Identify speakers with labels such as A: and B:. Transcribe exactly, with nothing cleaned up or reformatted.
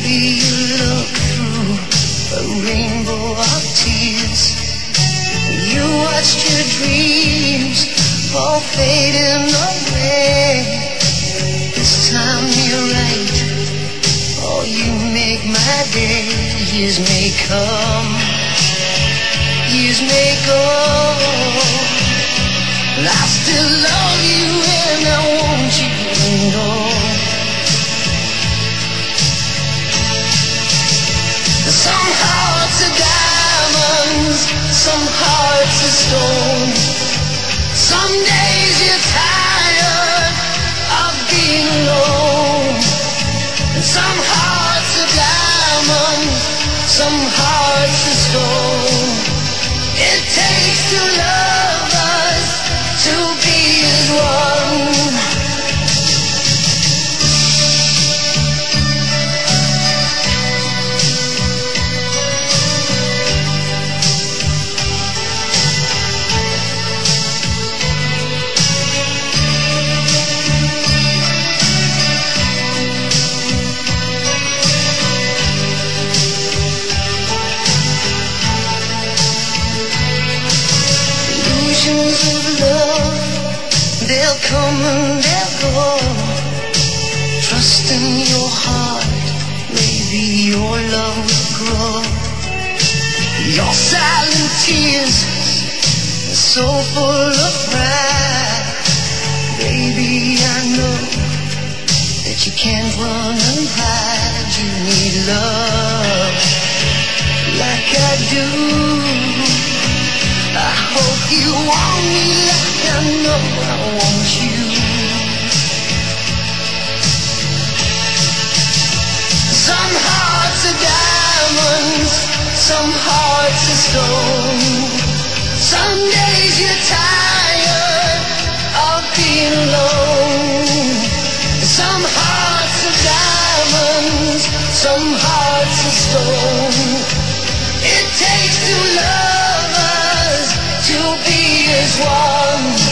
A: Baby, you look through a rainbow of tears. You watched your dreams all fading away. This time you're right. Oh, you make my day. Years may come, years may go, but I still love you and I want you to know. Some hearts are diamonds, some hearts are stone. Some days you're tired of being alone. And some hearts are diamonds, some hearts are stone. It takes two lovers to be as one. Of love, they'll come and they'll go. Trust in your heart, maybe your love will grow. Your silent tears are so full of pride. Baby, I know that you can't run and hide. You need love like I do. I hope you want me like I know I want you. Some hearts are diamonds, some hearts are stone. Some days you're tired of being alone. Some hearts are diamonds, some hearts are stone. It takes two lovers to be as one.